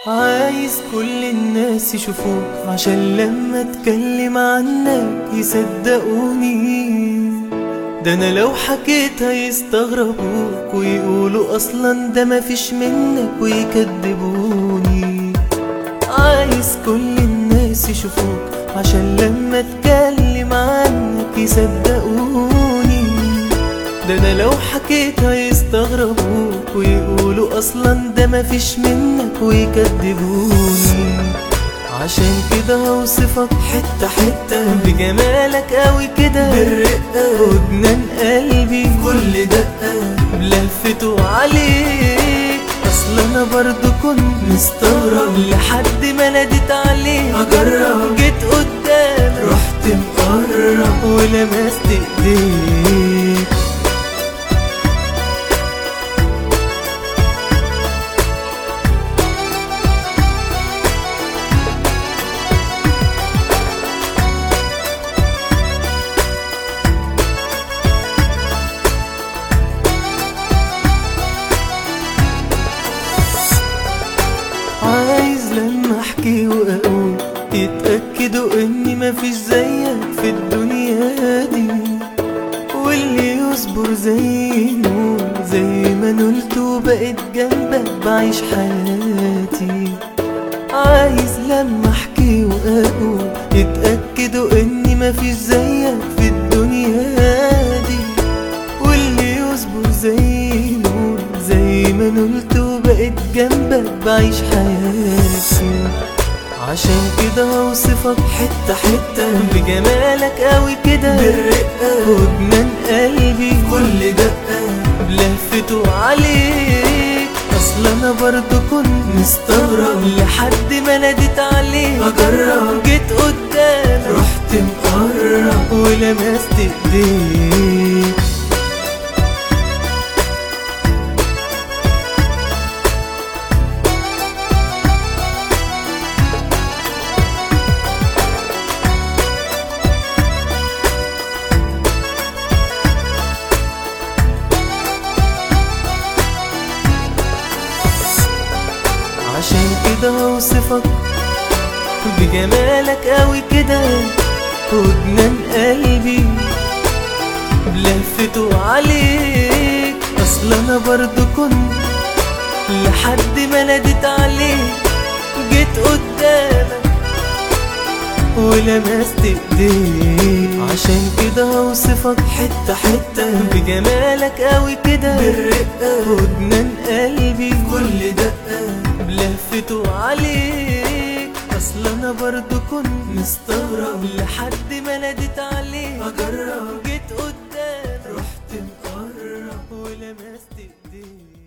عايز كل الناس يشوفوك عشان لما اتكلم عنك يصدقوني. ده انا لو حكيت هيستغربوك ويقولوا اصلا ده مفيش منك ويكدبوني. عايز كل الناس يشوفوك عشان لما اتكلم عنك يصدقوني. ده انا لو حكيت هيستغربوك ويقولوا اصلا ده مفيش منك ويكدبوني. عشان كده هوصفك حتة حتة بجمالك قوي كده، بالرقة وجنان قلبي كل دقة بلفته عليك. اصل انا برضو كنت مستغرب لحد ما ناديت عليك اجرب. جيت قدامك رحت مقرب ولمست ايديك. عايز لما احكي واقول يتأكدوا اني مفيش زيك في الدنيا دي، واللي يصبر زي نور زي ما نلت وبقيت جنبك بعيش حياتي. عايز لما احكي واقول يتأكدوا اني مفيش زيك في الدنيا دي، واللي يصبر زي نور زي ما نلت وبقيت جنبك بعيش حياتي. عشان كده هوصفك حتة حتة بجمالك قوي كده، بالرقة وجنان قلبي كل دقة بلفته عليك. اصل انا برضو كنت مستغرب لحد ما ناديت عليك اجرب. جيت قدامك رحت مقرب ولمست ايديك. عشان كده هوصفك بجمالك قوي كده وجنان قلبي بلفته عليك. اصل انا برضو كنت لحد ما ناديت عليك جيت قدامك ولمست ايديك. عشان كده هوصفك حتة حتة بجمالك قوي كده، بالرقة وجنان قلبي كل دقة بلفته عليك. اصل انا برضو كنت مستغرب لحد ما ناديت عليك اجرب. جيت قدامك رحت مقرب ولمست ايديك.